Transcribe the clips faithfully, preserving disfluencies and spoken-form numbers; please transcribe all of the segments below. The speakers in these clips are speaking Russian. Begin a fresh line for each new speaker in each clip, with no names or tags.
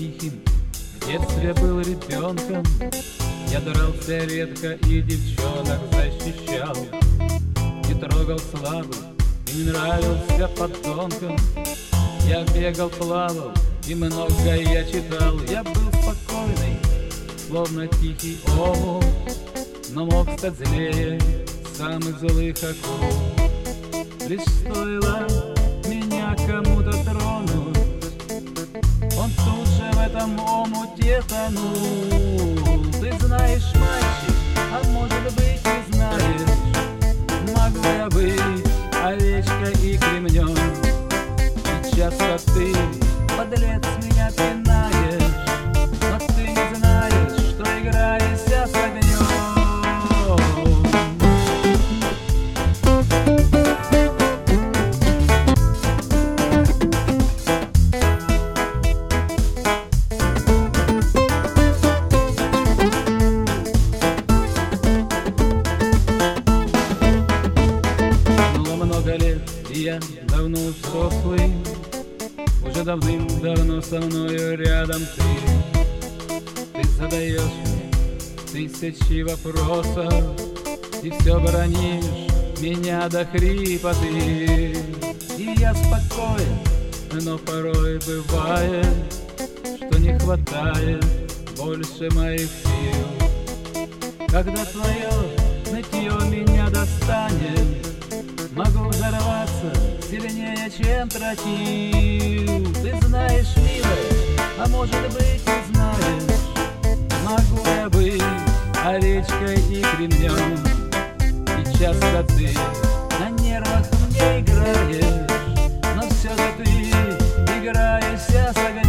тихим, в детстве был ребенком. Я дрался редко и девчонок защищал, не трогал слабых и не нравился подонкам. Я бегал, плавал и многое я читал. Я был спокойный, словно тихий омут, но мог стать злее самых злых акул. Лишь стоило меня кому-то тронуть, он тут же в этом омуте тонул. Ты знаешь, мальчик, а может быть не знаешь, могу я быть овечкой и кремнем. Сейчас ты, подлец, меня пинаешь, но ты не знаешь, что играешься с огнем. Я давно взрослый, уже давным-давно со мною рядом ты. Ты задаешь мне тысячи вопросов и все бронишь меня до хрипоты. И я спокоен, но порой бывает, что не хватает больше моих сил. Когда твое нытье меня достанет, могу взорваться сильнее, чем тротил. Ты знаешь, милая, а может быть не знаешь, могу я быть овечкой и кремнем. И часто ты на нервах мне играешь, но все же ты играешься с огнем.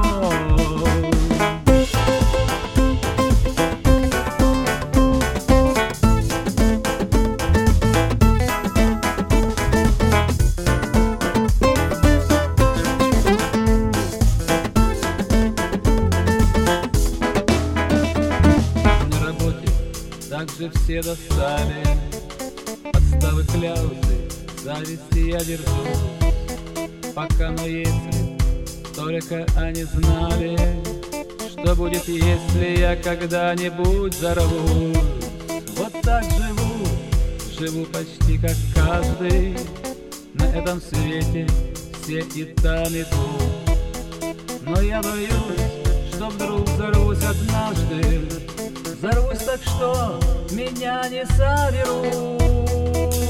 Также все достали подставы, кляузы, зависти я держу. Пока, но если только они знали, что будет, если я когда-нибудь взорвусь. Вот так живу, живу почти как каждый на этом свете, все и там, и тут. Но я боюсь, что вдруг взорвусь однажды, взорвусь так, что меня не соберут.